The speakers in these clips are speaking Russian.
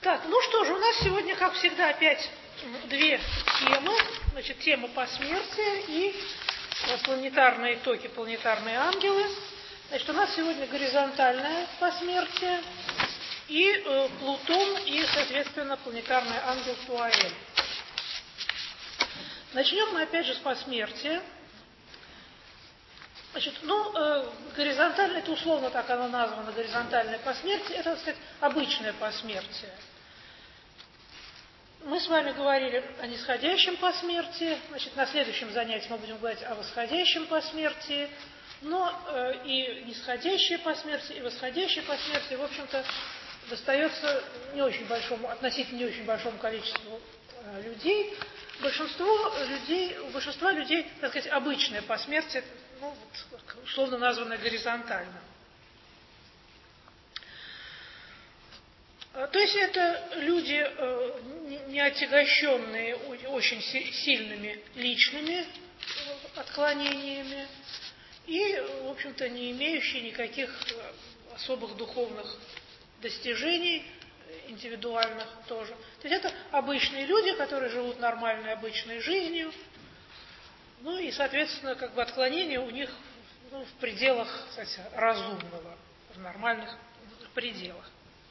Так, ну что же, у нас сегодня, как всегда, опять две темы. Значит, тема посмертия и планетарные токи, планетарные ангелы. Значит, у нас сегодня горизонтальное посмертие и Плутон и, соответственно, планетарный ангел Туаэль. Начнем мы опять же с посмертия. Значит, горизонтальное, это условно так оно названо, горизонтальное посмертие, это, так сказать, обычное посмертие. Мы с вами говорили о нисходящем посмертии, значит, на следующем занятии мы будем говорить о восходящем посмертии, но и нисходящее посмертие, и восходящее посмертие, в общем-то, достается не очень большому, относительно не очень большому количеству людей. У большинства людей, так сказать, обычное посмертие, условно названное горизонтально. То есть это люди, не отягощенные очень сильными личными отклонениями и, в общем-то, не имеющие никаких особых духовных достижений, индивидуальных тоже. То есть это обычные люди, которые живут нормальной обычной жизнью, ну и, соответственно, как бы отклонения у них в пределах, кстати, разумного, в нормальных пределах.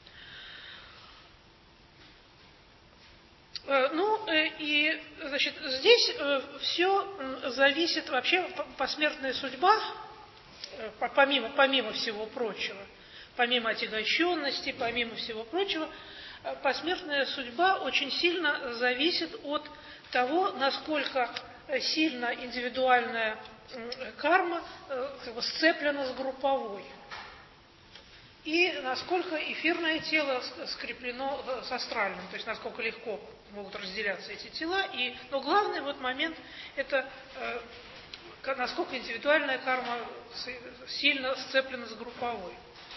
Значит, здесь все зависит, вообще посмертная судьба, помимо всего прочего, помимо отягощенности, помимо всего прочего, посмертная судьба очень сильно зависит от того, насколько сильно индивидуальная карма сцеплена с групповой. И насколько эфирное тело скреплено с астральным, то есть насколько легко могут разделяться эти тела. Но главный момент – это насколько индивидуальная карма сильно сцеплена с групповой.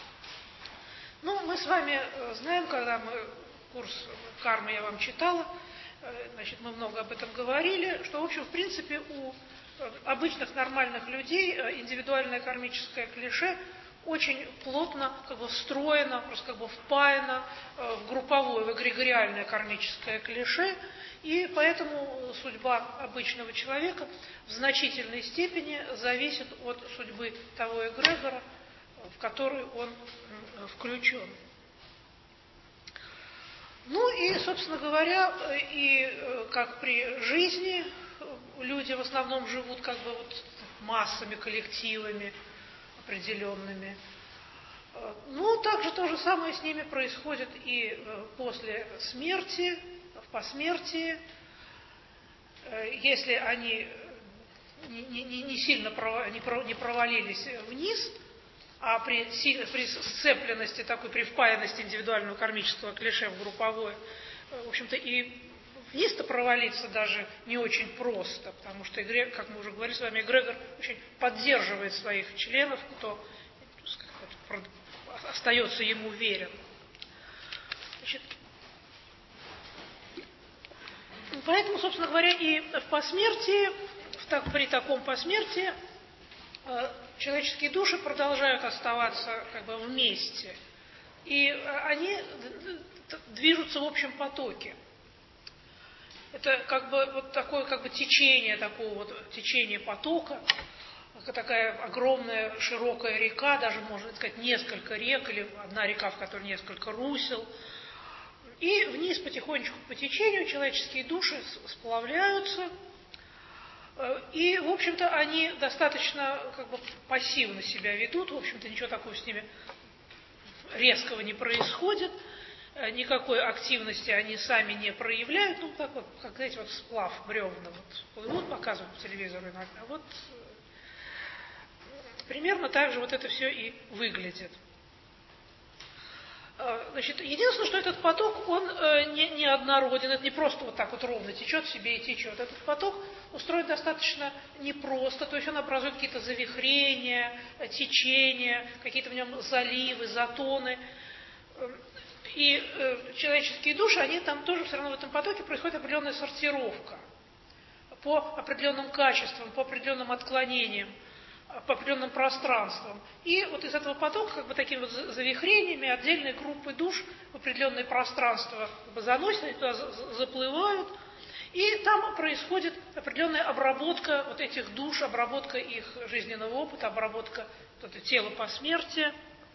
Мы с вами знаем, когда курс кармы я вам читала, значит, мы много об этом говорили, что, в общем, в принципе, у обычных нормальных людей индивидуальное кармическое клише очень плотно встроено, просто впаяно в групповое, в эгрегориальное кармическое клише, и поэтому судьба обычного человека в значительной степени зависит от судьбы того эгрегора, в который он включен. И, собственно говоря, и как при жизни люди в основном живут массами, коллективами определенными. Также то же самое с ними происходит и после смерти, в посмертии. Если они не сильно не провалились вниз, а при сцепленности, при впаянности индивидуального кармического клише в групповое, в общем-то, и вниз-то провалиться даже не очень просто, потому что, как мы уже говорили с вами, эгрегор очень поддерживает своих членов, кто остается ему верен. Значит, поэтому, собственно говоря, и в посмертии, при таком посмертии, человеческие души продолжают оставаться вместе, и они движутся в общем потоке. Это такое течение, течение потока, такая огромная широкая река, даже можно сказать несколько рек, или одна река, в которой несколько русел. И вниз потихонечку по течению человеческие души сплавляются, и, в общем-то, они достаточно пассивно себя ведут, в общем-то, ничего такого с ними резкого не происходит, никакой активности они сами не проявляют, как, знаете, сплав бревна, плывут, показывают по телевизору иногда, примерно так же это все и выглядит. Значит, единственное, что этот поток, он не однороден, это не просто ровно течет себе и течет. Этот поток устроен достаточно непросто, то есть он образует какие-то завихрения, течения, какие-то в нем заливы, затоны. И человеческие души, они там тоже все равно в этом потоке происходит определенная сортировка по определенным качествам, по определенным отклонениям. по определенным пространствам. И вот из этого потока как бы такими вот завихрениями отдельные группы душ в определенные пространства как бы заносят, они туда заплывают, и там происходит определенная обработка вот этих душ, обработка их жизненного опыта, обработка вот этого тела по смерти.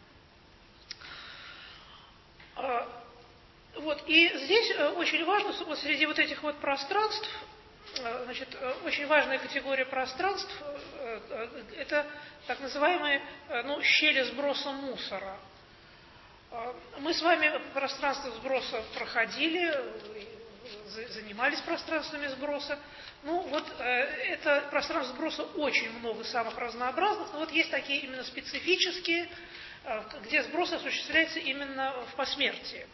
Вот, и здесь очень важно, вот среди вот этих вот пространств, значит, очень важная категория пространств – это так называемые щели сброса мусора. Мы с вами пространство сброса проходили, занимались пространствами сброса. Это пространство сброса очень много самых разнообразных, но вот есть такие именно специфические, где сброс осуществляется именно в посмертии.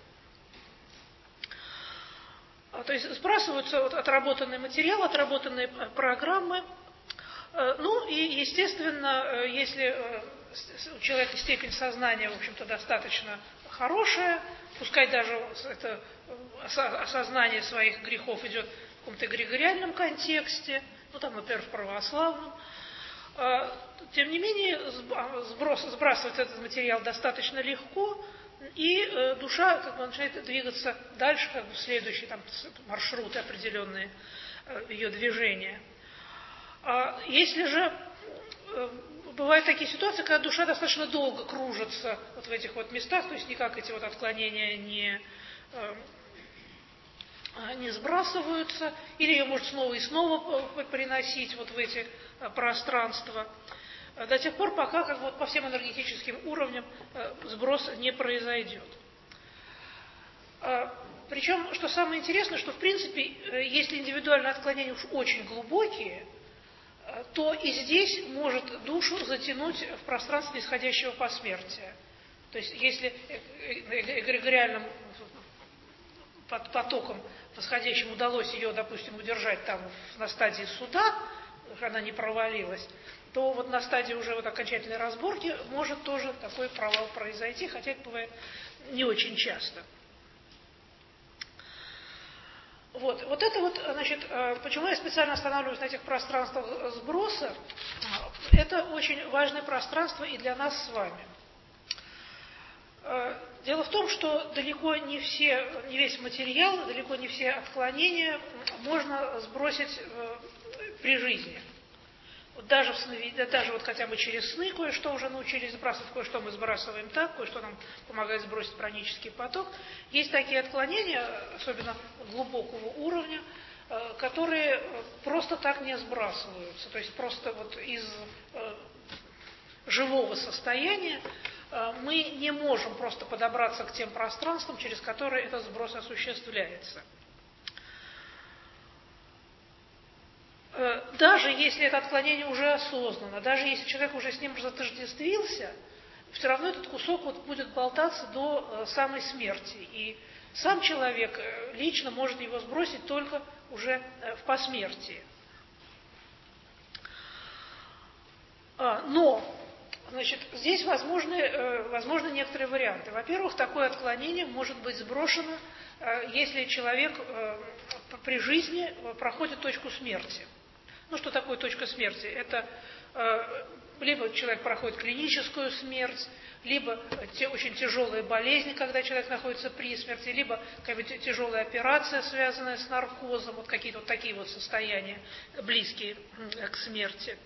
То есть сбрасываются отработанный материал, отработанные программы. И, естественно, если у человека степень сознания, в общем-то, достаточно хорошая, пускай даже это осознание своих грехов идет в каком-то эгрегориальном контексте, например, в православном, тем не менее, сбрасывать этот материал достаточно легко, и душа как бы начинает двигаться дальше, как бы в следующие маршруты определенные ее движения. Если же бывают такие ситуации, когда душа достаточно долго кружится вот в этих вот местах, то есть никак эти вот отклонения не сбрасываются, или ее может снова и снова приносить вот в эти пространства, до тех пор, пока как бы вот по всем энергетическим уровням сброс не произойдет. Причем, что самое интересное, что в принципе, если индивидуальные отклонения уж очень глубокие, то и здесь может душу затянуть в пространство исходящего посмертия. То есть, если эгрегориальным потоком восходящим удалось ее, допустим, удержать там на стадии суда, она не провалилась, то вот на стадии уже вот окончательной разборки может тоже такой провал произойти, хотя это бывает не очень часто. Вот это вот, значит, почему я специально останавливаюсь на этих пространствах сброса, это очень важное пространство и для нас с вами. Дело в том, что далеко не весь материал, далеко не все отклонения можно сбросить при жизни. Даже вот хотя бы через сны кое-что уже научились сбрасывать, кое-что мы сбрасываем так, кое-что нам помогает сбросить пранический поток. Есть такие отклонения, особенно глубокого уровня, которые просто так не сбрасываются. То есть просто вот из живого состояния мы не можем просто подобраться к тем пространствам, через которые этот сброс осуществляется. Даже если это отклонение уже осознанно, даже если человек уже с ним отождествился, все равно этот кусок вот будет болтаться до самой смерти. И сам человек лично может его сбросить только уже в посмертии. Но, значит, здесь возможны некоторые варианты. Во-первых, такое отклонение может быть сброшено, если человек при жизни проходит точку смерти. Что такое точка смерти? Это либо человек проходит клиническую смерть, либо очень тяжелая болезнь, когда человек находится при смерти, либо какая-то тяжелая операция, связанная с наркозом, вот какие-то вот такие вот состояния, близкие к смерти.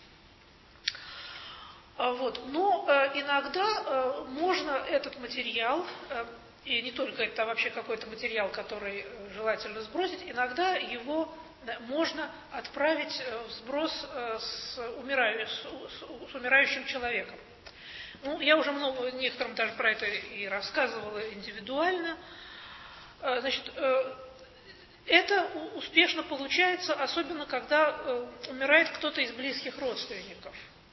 Но иногда можно этот материал, и не только это, а вообще какой-то материал, который желательно сбросить, иногда его можно отправить в сброс с умирающим человеком. Я уже некоторым даже про это и рассказывала индивидуально. Значит, это успешно получается, особенно когда умирает кто-то из близких родственников.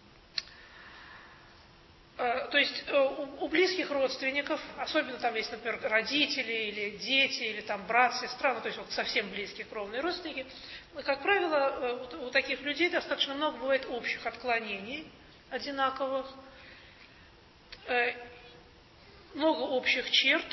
То есть у близких родственников, особенно там есть, например, родители или дети, или там брат, сестра, то есть вот совсем близкие кровные родственники, как правило, у таких людей достаточно много бывает общих отклонений одинаковых, много общих черт,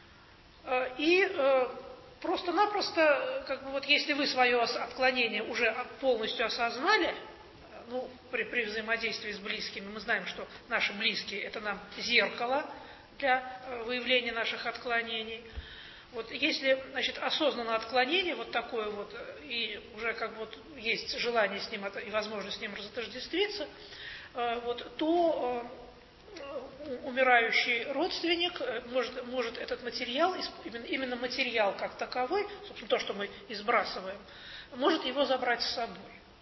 и просто-напросто, как бы вот если вы свое отклонение уже полностью осознали, при взаимодействии с близкими мы знаем, что наши близкие – это нам зеркало для выявления наших отклонений. Вот если, значит, осознанно отклонение вот такое вот, и уже как бы вот есть желание с ним и возможность с ним разотождествиться, вот, то умирающий родственник может этот материал, именно материал как таковой, собственно, то, что мы избрасываем, может его забрать с собой.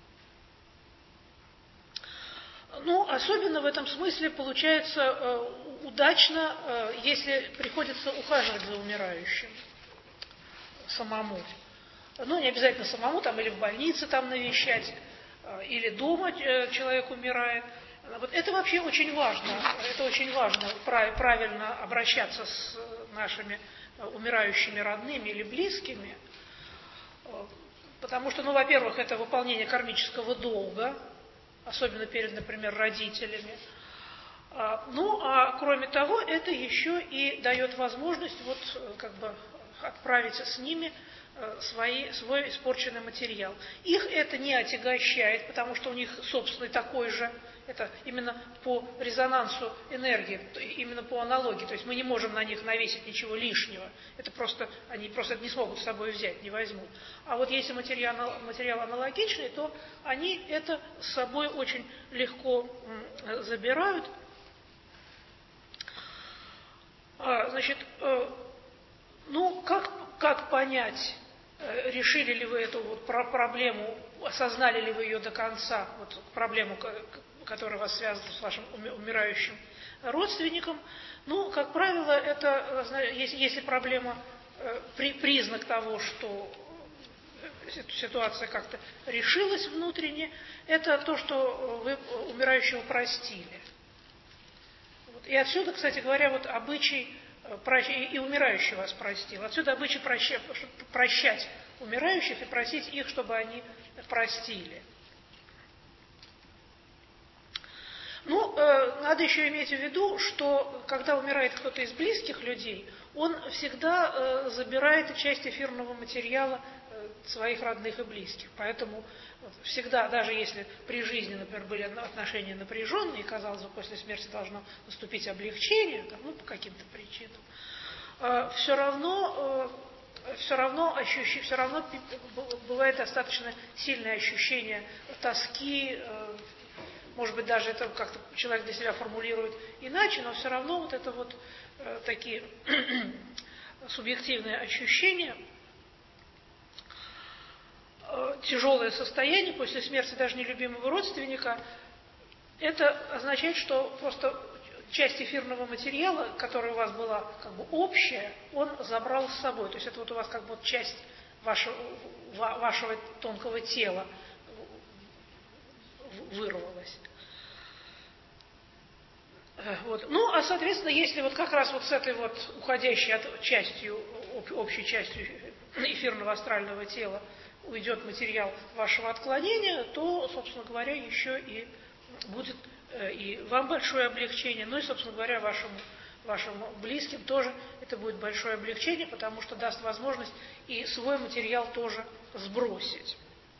Ну, особенно в этом смысле получается удачно, если приходится ухаживать за умирающим самому. Ну, не обязательно самому, там, или в больнице там навещать, или дома человек умирает. Вот это вообще очень важно. Это очень важно, правильно обращаться с нашими умирающими родными или близкими. Потому что, ну, во-первых, это выполнение кармического долга, особенно перед, например, родителями. Ну, а кроме того, это еще и дает возможность вот как бы отправить с ними свой испорченный материал. Их это не отягощает, потому что у них собственный такой же, это именно по резонансу энергии, именно по аналогии. То есть мы не можем на них навесить ничего лишнего. Это просто, они просто это не смогут с собой взять, не возьмут. А вот если материал аналогичный, то они это с собой очень легко забирают. Значит, ну, как понять, решили ли вы эту вот проблему, осознали ли вы ее до конца, вот проблему, которая вас связана с вашим умирающим родственником? Ну, как правило, это, если проблема, признак того, что ситуация как-то решилась внутренне, это то, что вы умирающего простили. Вот. И отсюда, кстати говоря, вот обычай и умирающий вас простил. Отсюда обычай прощать умирающих и просить их, чтобы они простили. Ну, надо еще иметь в виду, что когда умирает кто-то из близких людей, он всегда забирает часть эфирного материала своих родных и близких. Поэтому всегда, даже если при жизни, например, были отношения напряженные, и, казалось бы, после смерти должно наступить облегчение, там, ну, по каким-то причинам, все равно бывает достаточно сильное ощущение тоски, может быть, даже это как-то человек для себя формулирует иначе, но все равно вот это вот такие субъективные ощущения, тяжелое состояние после смерти даже нелюбимого родственника, это означает, что просто часть эфирного материала, которая у вас была как бы общая, он забрал с собой. То есть это вот у вас как бы вот часть вашего тонкого тела вырвалась. Вот. Ну, а, соответственно, если вот как раз вот с этой вот уходящей общей частью эфирного астрального тела уйдет материал вашего отклонения, то, собственно говоря, еще и будет и вам большое облегчение, ну и, собственно говоря, вашим близким тоже это будет большое облегчение, потому что даст возможность и свой материал тоже сбросить.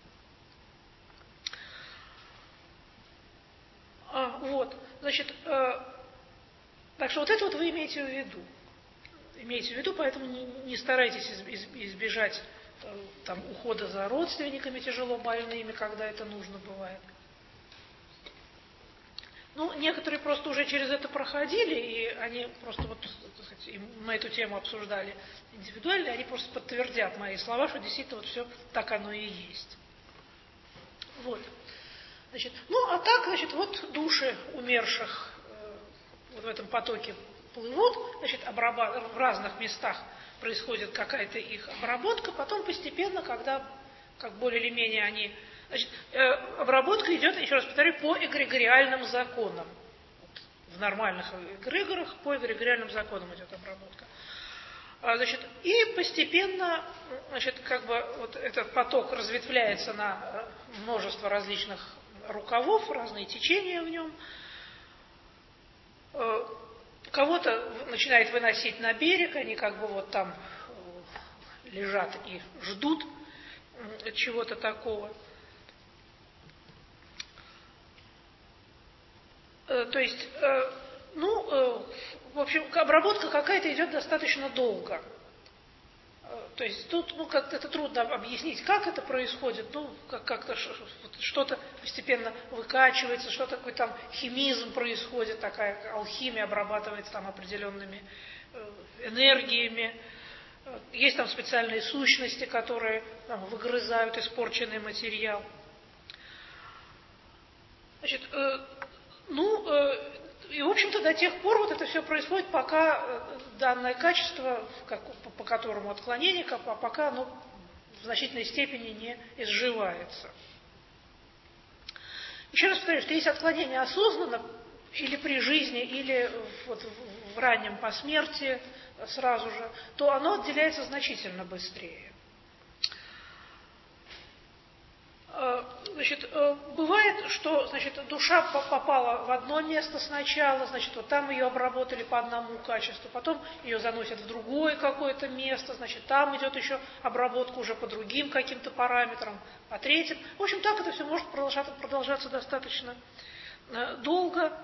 Вот, значит, так что вот это вот вы имеете в виду. Имейте в виду, поэтому не старайтесь избежать там, ухода за родственниками тяжело больными, когда это нужно бывает. Ну, некоторые просто уже через это проходили, и они просто вот, так сказать, мы эту тему обсуждали индивидуально, и они просто подтвердят мои слова, что действительно вот все так оно и есть. Вот. Значит, ну, а так, значит, вот души умерших вот в этом потоке плывут, значит, в разных местах происходит какая-то их обработка, потом постепенно, когда как более или менее они... Значит, обработка идет, еще раз повторю, по эгрегориальным законам. Вот, в нормальных эгрегорах по эгрегориальным законам идет обработка. Значит, и постепенно, значит, как бы вот этот поток разветвляется на множество различных рукавов, разные течения в нем. Кого-то начинает выносить на берег, они как бы вот там лежат и ждут чего-то такого. То есть, в общем, обработка какая-то идет достаточно долго. То есть тут, как-то это трудно объяснить, как это происходит, как-то что-то постепенно выкачивается, что-то такой там химизм происходит, такая алхимия обрабатывается там определенными энергиями. Есть там специальные сущности, которые там выгрызают испорченный материал. Значит, и, в общем-то, до тех пор вот это все происходит, пока данное качество, по которому отклонение, пока оно в значительной степени не изживается. Еще раз повторю, что если отклонение осознанно, или при жизни, или вот в раннем посмертии сразу же, то оно отделяется значительно быстрее. Значит, бывает, что, душа попала в одно место сначала, вот там ее обработали по одному качеству, потом ее заносят в другое какое-то место, там идет еще обработка уже по другим каким-то параметрам, по третьим. В общем, так это все может продолжаться достаточно долго.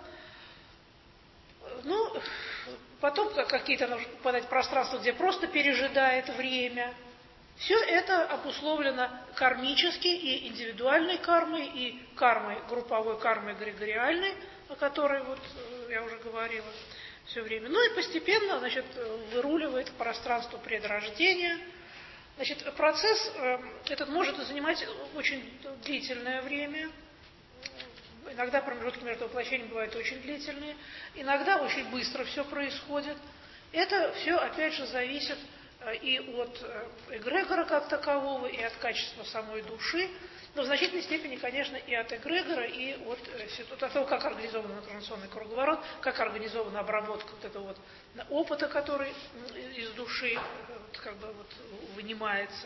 Потом какие-то нужно попадать в пространство, где просто пережидает время. Все это обусловлено кармически и индивидуальной кармой, и кармой, групповой кармой эгрегориальной, о которой я уже говорила все время. И постепенно, выруливает пространство предрождения. Процесс этот может занимать очень длительное время. Иногда промежутки между воплощениями бывают очень длительные, иногда очень быстро все происходит. Это все, опять же, зависит и от эгрегора как такового, и от качества самой души, но в значительной степени, конечно, и от эгрегора, и от того, как организован информационный круговорот, как организована обработка этого опыта, который из души вынимается.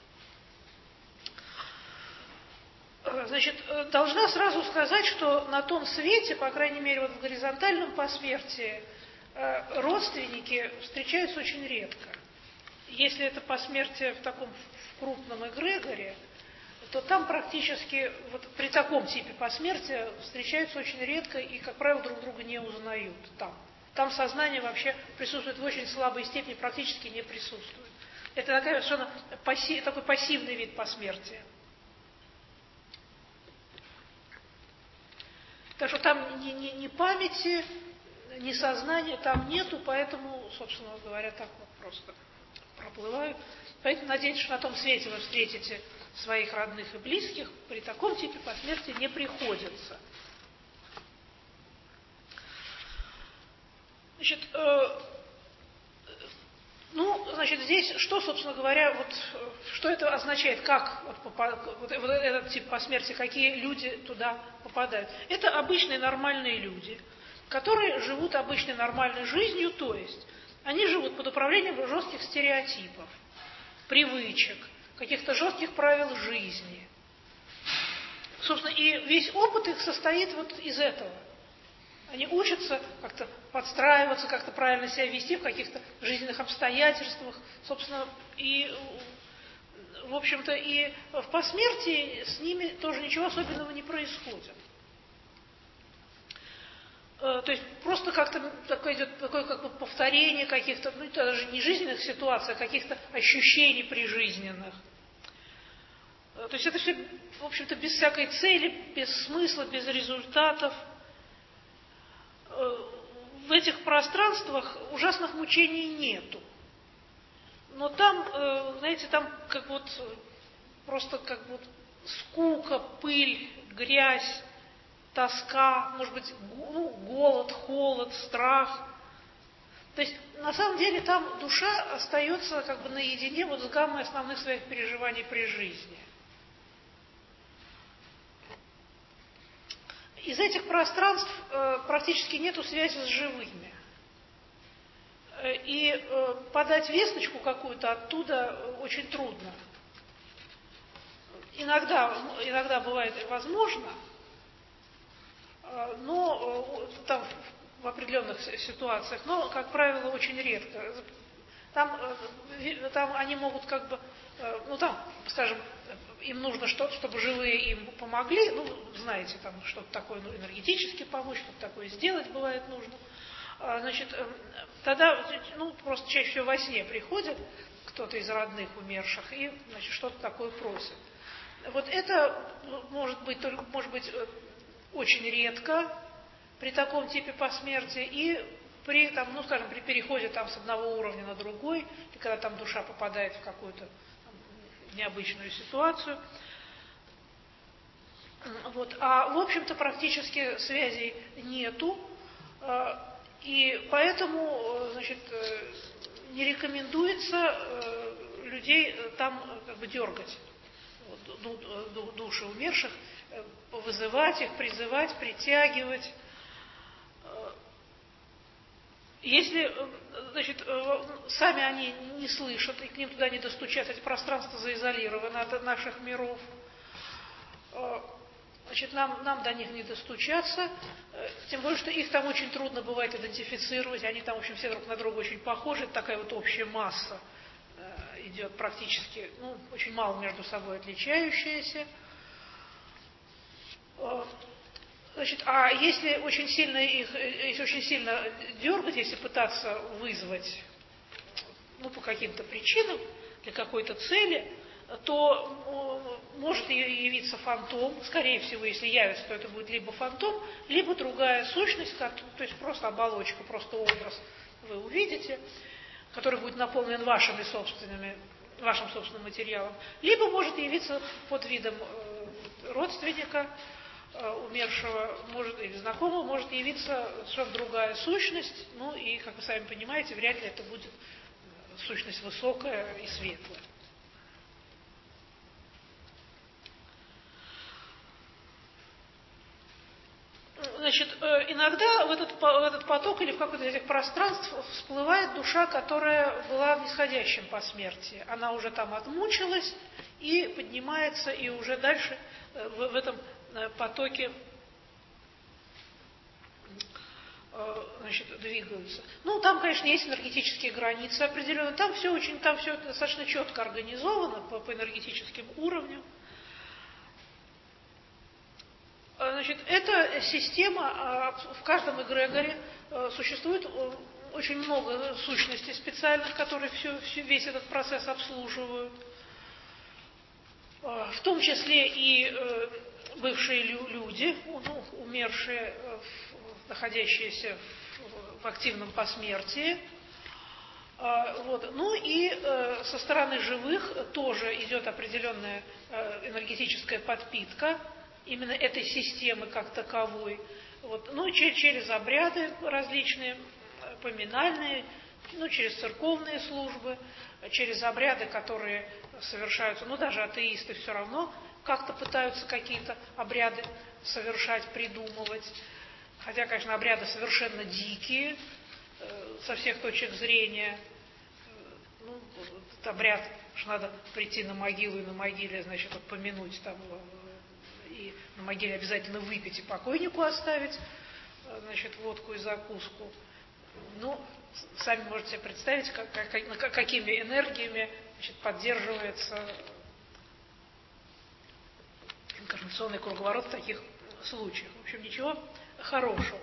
Должна сразу сказать, что на том свете, по крайней мере, в горизонтальном посмертии, родственники встречаются очень редко. Если это посмертие в таком крупном эгрегоре, то там практически, при таком типе посмертия, встречаются очень редко и, как правило, друг друга не узнают Там сознание вообще присутствует в очень слабой степени, практически не присутствует. Это такой пассивный вид посмертия. Так что там ни памяти, ни сознания там нету, поэтому, собственно говоря, так просто проплывают. Поэтому надеюсь, что на том свете вы встретите своих родных и близких, при таком типе посмертия не приходится. Здесь, что, собственно говоря, что это означает, как этот тип посмертия, какие люди туда попадают. Это обычные нормальные люди, которые живут обычной нормальной жизнью, то есть они живут под управлением жестких стереотипов, привычек, каких-то жестких правил жизни. Собственно, и весь опыт их состоит из этого. Они учатся как-то подстраиваться, как-то правильно себя вести в каких-то жизненных обстоятельствах. Собственно, и, в общем-то, и в посмертии с ними тоже ничего особенного не происходит. То есть просто как-то такое идет повторение каких-то, даже не жизненных ситуаций, а каких-то ощущений прижизненных. То есть это все, в общем-то, без всякой цели, без смысла, без результатов. В этих пространствах ужасных мучений нету. Но там, там просто скука, пыль, грязь, тоска, может быть, голод, холод, страх. То есть, на самом деле, там душа остается наедине с гаммой основных своих переживаний при жизни. Из этих пространств практически нету связи с живыми. И подать весточку какую-то оттуда очень трудно. Иногда бывает возможно, но там в определенных ситуациях, но, как правило, очень редко. там они могут как бы, скажем, им нужно что-то, чтобы живые им помогли, знаете, там что-то такое, энергетически помочь, что-то такое сделать бывает нужно. Тогда, просто чаще всего во сне приходит кто-то из родных умерших и, что-то такое просит. Вот это может быть очень редко при таком типе посмертия и при переходе с одного уровня на другой, и когда там душа попадает в какую-то необычную ситуацию. А в общем-то практически связей нету, и поэтому, не рекомендуется людей там дергать, души умерших, вызывать их, призывать, притягивать. Если, сами они не слышат, и к ним туда не достучаться, эти пространства заизолированы от наших миров, нам до них не достучаться, тем более, что их там очень трудно бывает идентифицировать, они там, в общем, все друг на друга очень похожи, это такая общая масса идет практически, очень мало между собой отличающаяся. А если очень сильно дергать, если пытаться вызвать, по каким-то причинам, для какой-то цели, то может явиться фантом. Скорее всего, если явится, то это будет либо фантом, либо другая сущность, то есть просто оболочка, просто образ вы увидите, который будет наполнен вашим собственным материалом, либо может явиться под видом родственника умершего, или знакомого, может явиться совершенно другая сущность, и, как вы сами понимаете, вряд ли это будет сущность высокая и светлая. Иногда в этот поток или в какое-то из этих пространств всплывает душа, которая была в нисходящем посмертии. Она уже там отмучилась и поднимается, и уже дальше в этом потоке двигаются. Там, конечно, есть энергетические границы определенные, там все достаточно четко организовано по энергетическим уровням. Эта система, в каждом эгрегоре существует очень много сущностей специальных, которые весь этот процесс обслуживают. В том числе и бывшие люди, умершие, находящиеся в активном посмертии. И со стороны живых тоже идет определенная энергетическая подпитка именно этой системы как таковой. Через обряды различные, поминальные, через церковные службы, через обряды, которые совершаются, даже атеисты все равно как-то пытаются какие-то обряды совершать, придумывать. Хотя, конечно, обряды совершенно дикие со всех точек зрения. Обряд, что надо прийти на могилу и на могиле, помянуть там, и на могиле обязательно выпить и покойнику оставить, водку и закуску. Сами можете себе представить, какими энергиями поддерживается инкарнационный круговорот в таких случаях. В общем, ничего хорошего.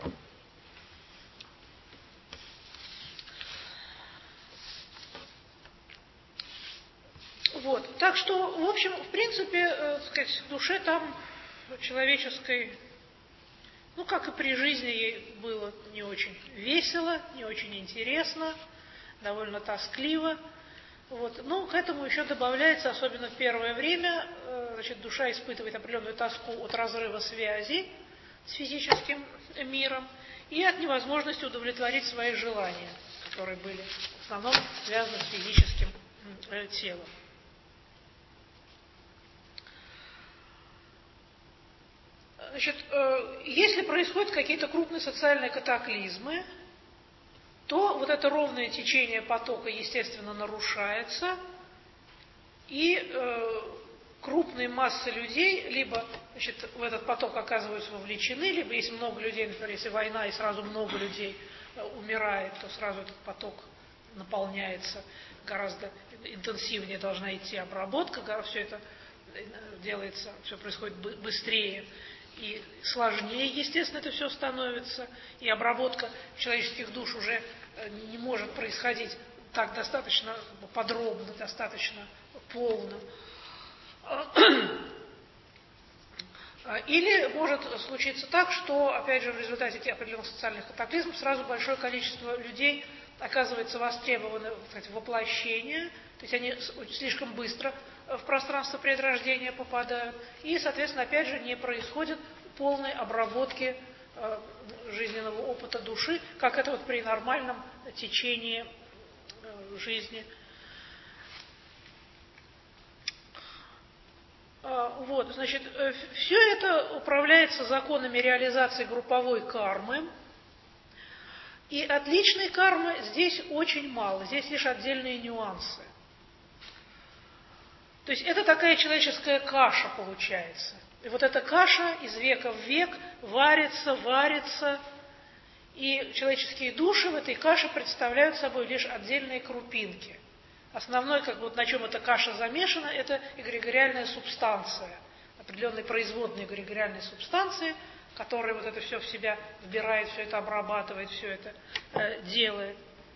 Так что, в общем, в принципе, в душе там человеческой, как и при жизни, ей было не очень весело, не очень интересно, довольно тоскливо. К этому еще добавляется, особенно в первое время, душа испытывает определенную тоску от разрыва связи с физическим миром и от невозможности удовлетворить свои желания, которые были в основном связаны с физическим телом. Если происходят какие-то крупные социальные катаклизмы, то это ровное течение потока, естественно, нарушается, и крупные массы людей либо в этот поток оказываются вовлечены, либо если много людей, например, если война и сразу много людей умирает, то сразу этот поток наполняется, гораздо интенсивнее должна идти обработка, все это делается, все происходит быстрее и сложнее, естественно, это все становится, и обработка человеческих душ уже не может происходить так достаточно подробно, достаточно полно. Или может случиться так, что, опять же, в результате этих определенных социальных катаклизмов сразу большое количество людей оказывается востребованы в воплощение, то есть они слишком быстро в пространство предрождения попадают, и, соответственно, опять же, не происходит полной обработки жизненного опыта души, как это вот при нормальном течении жизни. Вот, значит, все это управляется законами реализации групповой кармы, и от личной кармы здесь очень мало, здесь лишь отдельные нюансы. То есть это такая человеческая каша получается. И вот эта каша из века в век варится, и человеческие души в этой каше представляют собой лишь отдельные крупинки. Основной, как вот на чем эта каша замешана, это эгрегориальная субстанция, определенные производные эгрегориальной субстанции, которая вот это все в себя вбирает, все это обрабатывает, все это делает.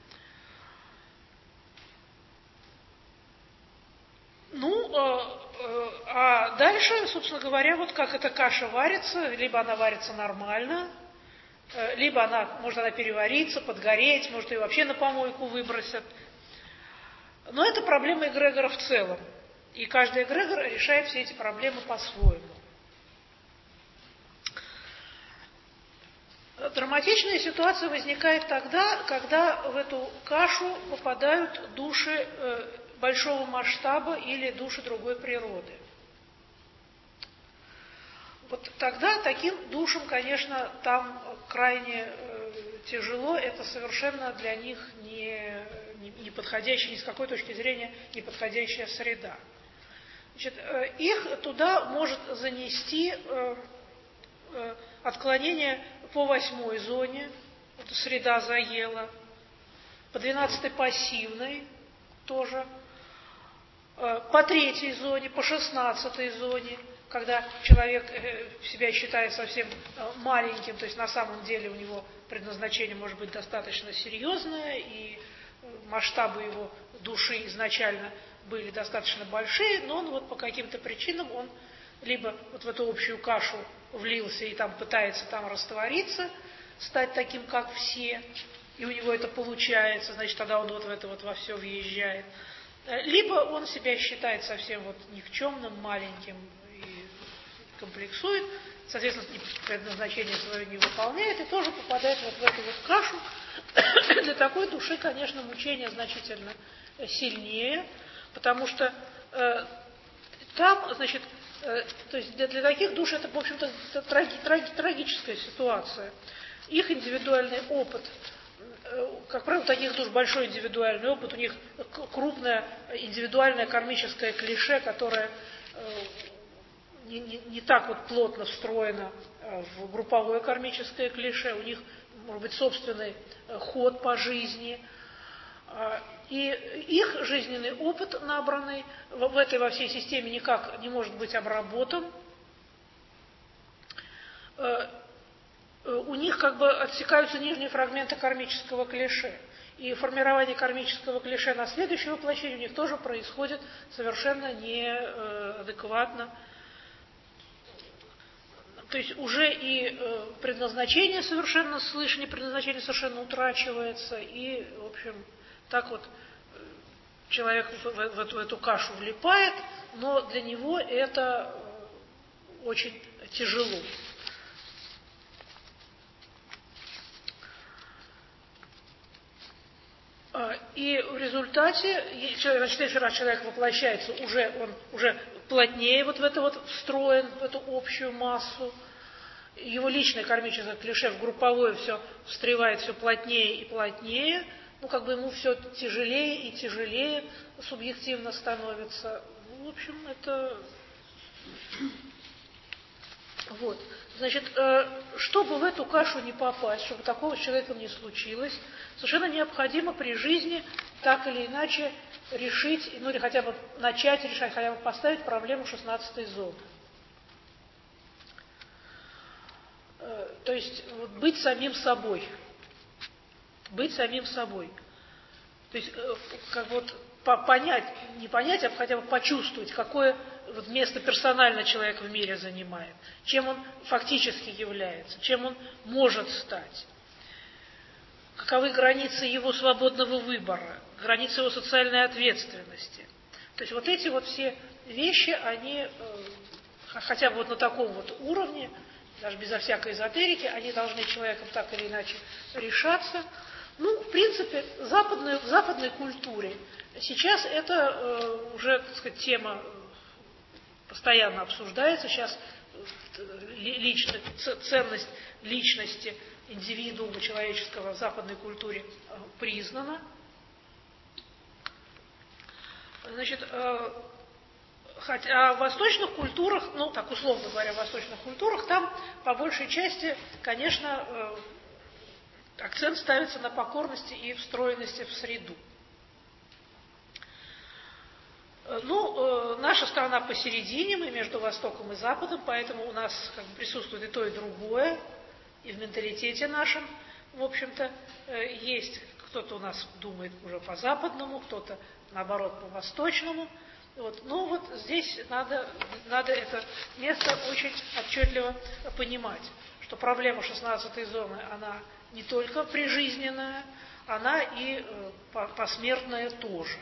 А дальше, собственно говоря, вот как эта каша варится, либо она варится нормально, либо может она перевариться, подгореть, может ее вообще на помойку выбросят. Но это проблема эгрегора в целом. И каждый эгрегор решает все эти проблемы по-своему. Драматичная ситуация возникает тогда, когда в эту кашу попадают души большого масштаба или души другой природы. Вот тогда таким душам, конечно, там крайне тяжело, это совершенно для них не подходящая, ни с какой точки зрения не подходящая среда. Значит, их туда может занести отклонение по 8-й зоне, это среда заела, по 12-й пассивной тоже, по 3-й зоне, по 16-й зоне, когда человек себя считает совсем маленьким, то есть на самом деле у него предназначение может быть достаточно серьезное, и масштабы его души изначально были достаточно большие, но он вот по каким-то причинам он либо вот в эту общую кашу влился и там пытается там раствориться, стать таким, как все, и у него это получается, значит, тогда он вот в это вот во все въезжает. Либо он себя считает совсем вот никчемным, маленьким и комплексует, соответственно, предназначение свое не выполняет и тоже попадает вот в эту вот кашу. Для такой души, конечно, мучение значительно сильнее, потому что там, значит, то есть для таких душ это, в общем-то, трагическая ситуация. Их индивидуальный опыт, как правило, у таких душ большой индивидуальный опыт, у них крупное индивидуальное кармическое клише, которое не так вот плотно встроено в групповое кармическое клише, у них, может быть, собственный ход по жизни. И их жизненный опыт, набранный во всей системе, никак не может быть обработан. У них как бы отсекаются нижние фрагменты кармического клише. И формирование кармического клише на следующее воплощение у них тоже происходит совершенно неадекватно. То есть уже и предназначение совершенно слышно, предназначение совершенно утрачивается, и, в общем, так вот человек в эту кашу влипает, но для него это очень тяжело. И в результате, в следующий раз человек воплощается, он уже плотнее вот в это вот встроен, в эту общую массу. Его личное кармическое клише в групповое все встревает все плотнее и плотнее. Ну, как бы ему все тяжелее и тяжелее субъективно становится. В общем, это Вот. Значит, чтобы в эту кашу не попасть, чтобы такого с человеком не случилось, совершенно необходимо при жизни так или иначе решить, ну или хотя бы начать решать, хотя бы поставить проблему 16-й зоны. То есть вот, быть самим собой. Быть самим собой. То есть как вот понять, не понять, а хотя бы почувствовать, какое вот место персонально человек в мире занимает, чем он фактически является, чем он может стать, каковы границы его свободного выбора, границы его социальной ответственности. То есть вот эти вот все вещи, они хотя бы вот на таком вот уровне, даже безо всякой эзотерики, они должны человеком так или иначе решаться. Ну, в принципе, в западной культуре сейчас это уже, так сказать, тема постоянно обсуждается. Сейчас ценность личности, индивидуума человеческого в западной культуре признана. Значит, хотя в восточных культурах, ну, так условно говоря, в восточных культурах, там по большей части, конечно, акцент ставится на покорности и встроенности в среду. Ну, наша страна посередине, мы между Востоком и Западом, поэтому у нас как бы присутствует и то, и другое, и в менталитете нашем, в общем-то, есть. Кто-то у нас думает уже по-западному, кто-то, наоборот, по-восточному. Вот. Но вот здесь надо это место очень отчетливо понимать, что проблема 16-й зоны, она не только прижизненная, она и посмертная тоже.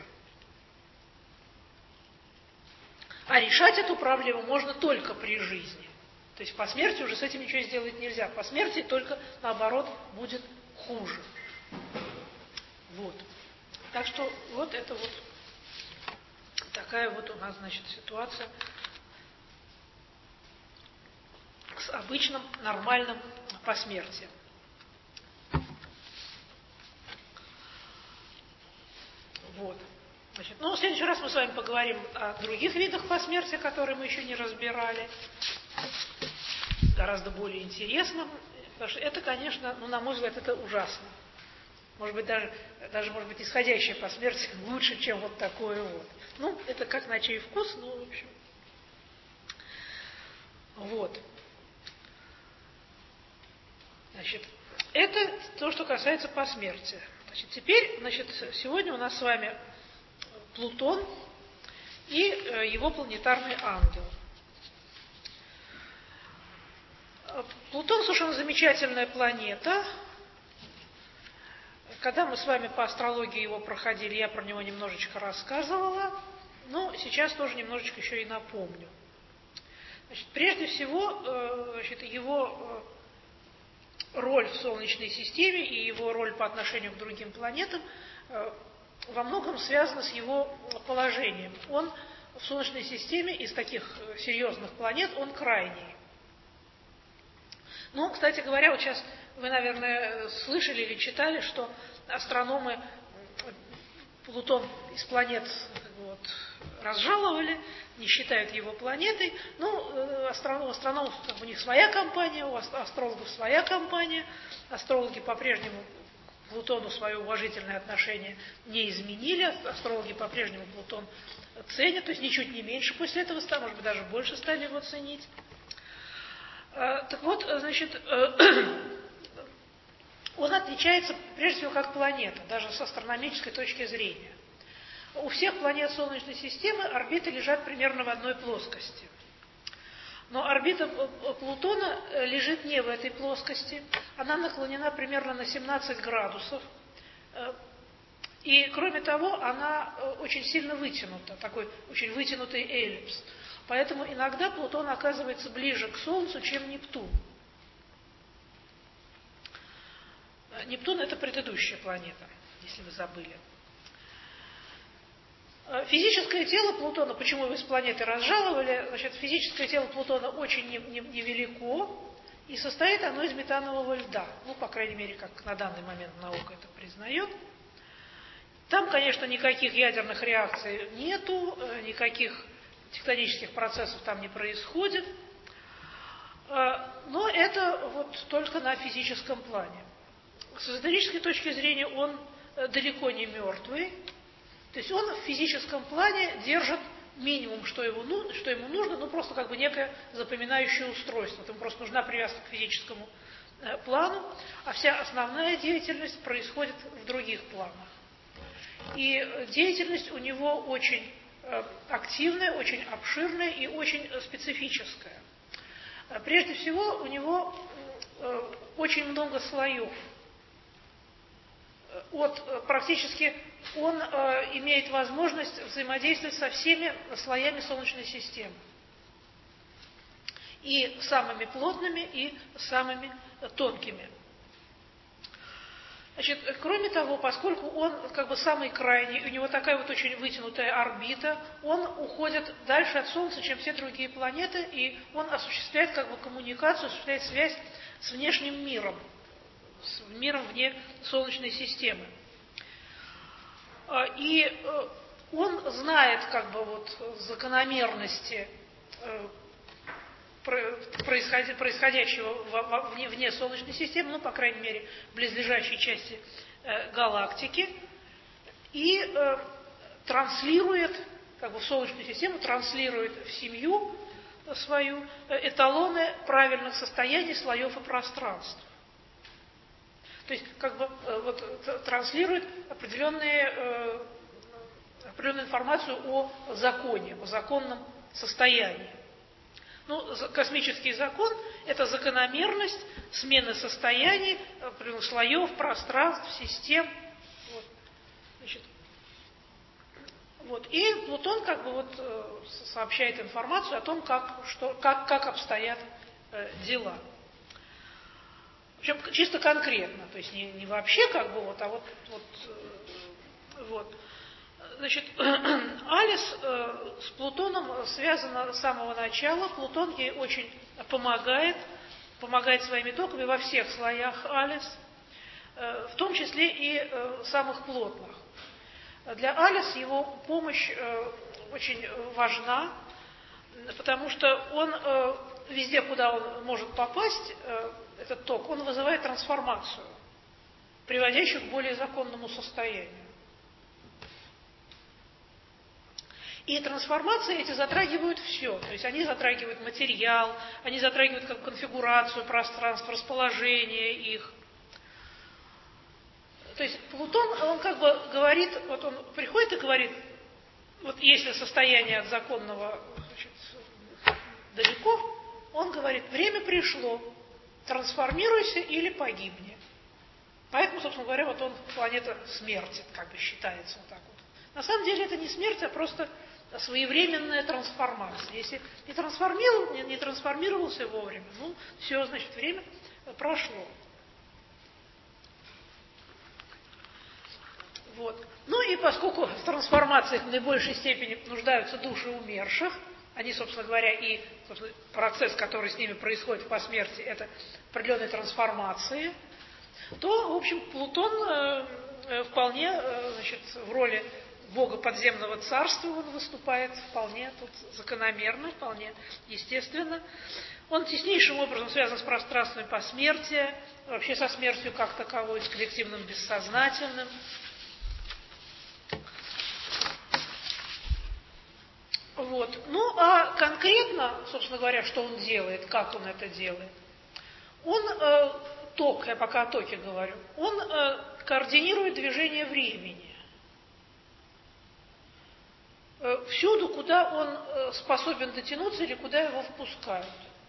А решать эту проблему можно только при жизни. То есть по смерти уже с этим ничего сделать нельзя. По смерти только, наоборот, будет хуже. Вот. Так что вот это вот такая вот у нас, значит, ситуация с обычным, нормальным посмертием. Вот. Значит, ну, в следующий раз мы с вами поговорим о других видах посмертия, которые мы еще не разбирали. Гораздо более интересным. Потому что это, конечно, ну, на мой взгляд, это ужасно. Может быть, даже может быть, исходящее посмертие лучше, чем вот такое вот. Ну, это как на чей вкус, ну, в общем. Вот. Значит, это то, что касается посмертия. Значит, теперь, значит, сегодня у нас с вами Плутон и его планетарный ангел. Плутон совершенно замечательная планета. Когда мы с вами по астрологии его проходили, я про него немножечко рассказывала, но сейчас тоже немножечко еще и напомню. Значит, прежде всего, значит, его роль в Солнечной системе и его роль по отношению к другим планетам во многом связана с его положением. Он в Солнечной системе из таких серьезных планет, он крайний. Ну, кстати говоря, вот сейчас вы, наверное, слышали или читали, что астрономы Плутон из планет вот, разжаловали, не считают его планетой. Ну, астрономов у них своя компания, у астрологов своя компания. Астрологи по-прежнему Плутону свое уважительное отношение не изменили. Астрологи по-прежнему Плутон ценят, то есть ничуть не меньше после этого стали, может быть, даже больше стали его ценить. Так вот, значит, он отличается прежде всего как планета, даже с астрономической точки зрения. У всех планет Солнечной системы орбиты лежат примерно в одной плоскости. Но орбита Плутона лежит не в этой плоскости, она наклонена примерно на 17 градусов. И, кроме того, она очень сильно вытянута, такой очень вытянутый эллипс. Поэтому иногда Плутон оказывается ближе к Солнцу, чем Нептун. Нептун – это предыдущая планета, если вы забыли. Физическое тело Плутона, почему его с планеты разжаловали, значит, физическое тело Плутона очень невелико, и состоит оно из метанового льда. Ну, по крайней мере, как на данный момент наука это признает. Там, конечно, никаких ядерных реакций нету, никаких тектонических процессов там не происходит. Но это вот только на физическом плане. С эзотерической точки зрения он далеко не мертвый. То есть он в физическом плане держит минимум, что ему нужно, ну просто как бы некое запоминающее устройство. Ему просто нужна привязка к физическому плану, а вся основная деятельность происходит в других планах. И деятельность у него очень активная, очень обширная и очень специфическая. Прежде всего, у него очень много слоев. Практически он имеет возможность взаимодействовать со всеми слоями Солнечной системы. И самыми плотными, и самыми тонкими. Значит, кроме того, поскольку он как бы самый крайний, у него такая вот очень вытянутая орбита, он уходит дальше от Солнца, чем все другие планеты, и он осуществляет как бы коммуникацию, осуществляет связь с внешним миром, с миром вне Солнечной системы. И он знает как бы вот закономерности происходящего вне Солнечной системы, ну, по крайней мере, в близлежащей части галактики, и транслирует, как бы в Солнечную систему, транслирует в семью свою эталоны правильных состояний слоев и пространств. То есть, как бы, вот, транслирует определенную информацию о законе, о законном состоянии. Ну, космический закон – это закономерность смены состояний, слоев, пространств, систем. Вот. Значит, вот. И Плутон как бы вот сообщает информацию о том, как обстоят дела. Причем чисто конкретно, то есть не вообще как бы вот, а вот. Значит, Алис с Плутоном связана с самого начала. Плутон ей очень помогает своими токами во всех слоях Алис, в том числе и самых плотных. Для Алис его помощь очень важна, потому что он везде, куда он может попасть, этот ток, он вызывает трансформацию, приводящую к более законному состоянию. И трансформации эти затрагивают все. То есть они затрагивают материал, они затрагивают как конфигурацию пространств, расположение их. То есть Плутон, он как бы говорит, вот он приходит и говорит, вот если состояние от законного, значит, далеко, он говорит, время пришло, трансформируйся или погибни. Поэтому, собственно говоря, вот он планета смерти, как бы считается вот так вот. На самом деле это не смерть, а просто своевременная трансформация. Если не трансформировался вовремя, ну, все, значит, время прошло. Вот. Ну и поскольку в трансформациях в наибольшей степени нуждаются души умерших, они, собственно говоря, и процесс, который с ними происходит по смерти, это определенные трансформации, то, в общем, Плутон вполне, значит, в роли бога подземного царства он выступает вполне тут закономерно, вполне естественно. Он теснейшим образом связан с пространственным посмертием, вообще со смертью как таковой, с коллективным бессознательным. Вот. Ну, а конкретно, собственно говоря, что он делает, как он это делает? Он, ток, я пока о токе говорю, он координирует движение времени. Всюду, куда он способен дотянуться или куда его впускают.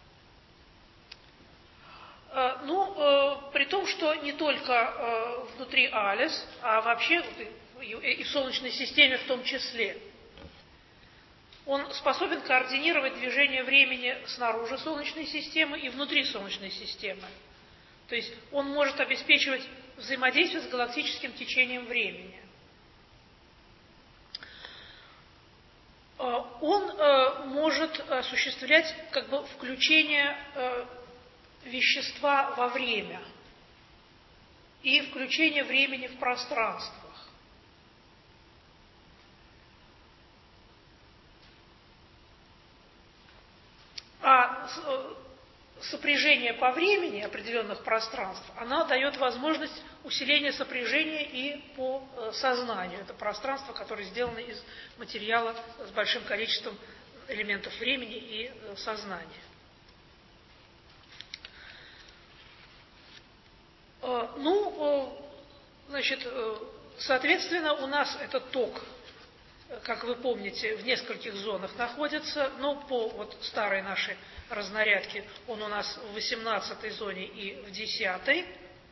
При том, что не только внутри Алис, а вообще и в Солнечной системе в том числе. Он способен координировать движение времени снаружи Солнечной системы и внутри Солнечной системы. То есть он может обеспечивать взаимодействие с галактическим течением времени. Он может осуществлять как бы включение вещества во время и включение времени в пространствах. А сопряжение по времени определенных пространств, она дает возможность усиления сопряжения и по сознанию. Это пространство, которое сделано из материала с большим количеством элементов времени и сознания. Соответственно, у нас этот ток, как вы помните, в нескольких зонах находится, но по вот старой нашей разнарядке он у нас в 18-й зоне и в 10-й.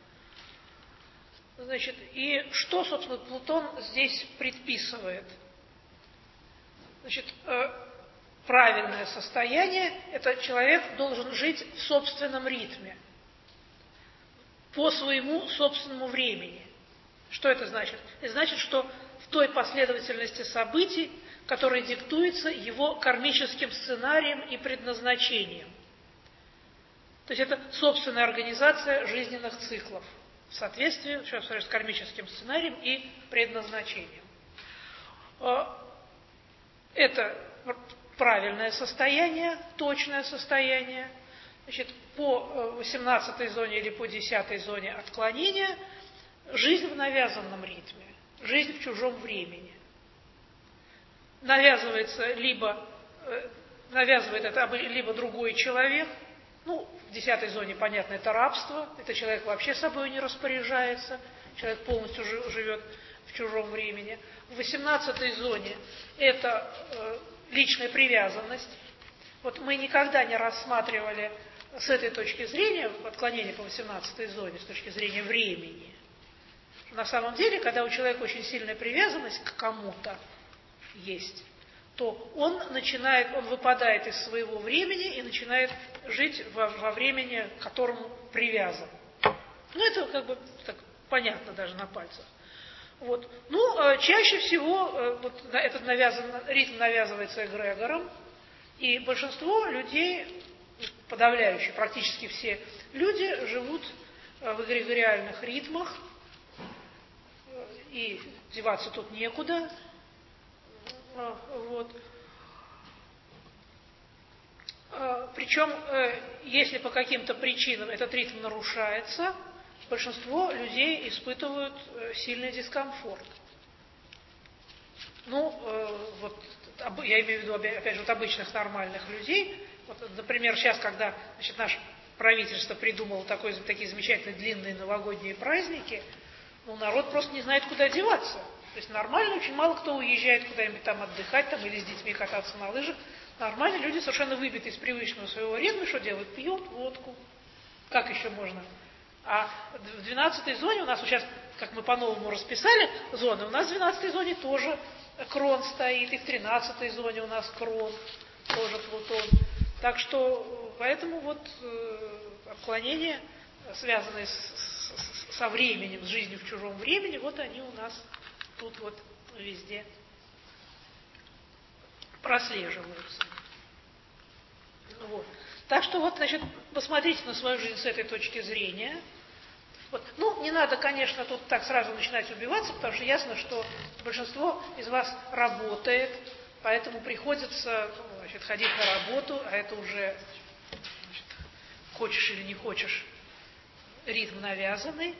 И что, собственно, Плутон здесь предписывает? Правильное состояние – это человек должен жить в собственном ритме, по своему собственному времени. Что это значит? Это значит, что в той последовательности событий, которая диктуется его кармическим сценарием и предназначением. То есть это собственная организация жизненных циклов в соответствии с кармическим сценарием и предназначением. Это правильное состояние, точное состояние. По 18-й зоне или по 10-й зоне отклонения жизнь в навязанном ритме, жизнь в чужом времени. Навязывает это либо другой человек, в 10-й зоне, понятно, это рабство, это человек вообще собой не распоряжается, человек полностью живет в чужом времени. В 18-й зоне это личная привязанность. Вот мы никогда не рассматривали с этой точки зрения отклонение по 18-й зоне, с точки зрения времени. На самом деле, когда у человека очень сильная привязанность к кому-то есть, то он выпадает из своего времени и начинает жить во времени, к которому привязан. Это так понятно даже на пальцах. Чаще всего этот ритм навязывается эгрегором, и большинство людей, подавляющие, практически все люди живут в эгрегориальных ритмах, и деваться тут некуда. Причем, если по каким-то причинам этот ритм нарушается, большинство людей испытывают сильный дискомфорт. Я имею в виду, опять же, обычных нормальных людей. Например, сейчас, когда наше правительство придумало такие замечательные длинные новогодние праздники, народ просто не знает, куда деваться. То есть нормально, очень мало кто уезжает куда-нибудь там отдыхать, или с детьми кататься на лыжах. Нормально, люди совершенно выбиты из привычного своего ритма, что делают? Пьют водку. Как еще можно? А в 12-й зоне у нас сейчас, как мы по-новому расписали зоны, у нас в 12-й зоне тоже Крон стоит, и в 13-й зоне у нас Крон, тоже Плутон. Так что, поэтому отклонения, связанные со временем, с жизнью в чужом времени, они у нас тут везде прослеживаются. Так что посмотрите на свою жизнь с этой точки зрения. Не надо, конечно, тут так сразу начинать убиваться, потому что ясно, что большинство из вас работает, поэтому приходится ходить на работу, а это уже, хочешь или не хочешь, ритм навязанный.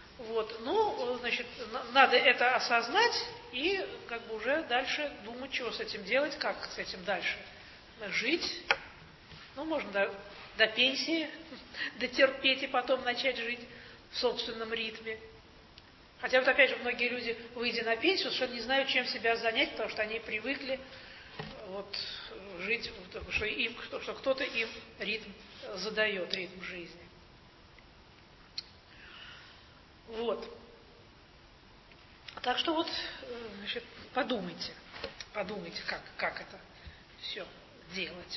Надо это осознать и уже дальше думать, что с этим делать, как с этим дальше жить. Можно до пенсии дотерпеть и потом начать жить в собственном ритме. Хотя опять же, многие люди, выйдя на пенсию, совершенно не знают, чем себя занять, потому что они привыкли жить, что кто-то им ритм задает, ритм жизни. Так что подумайте, как это все делать.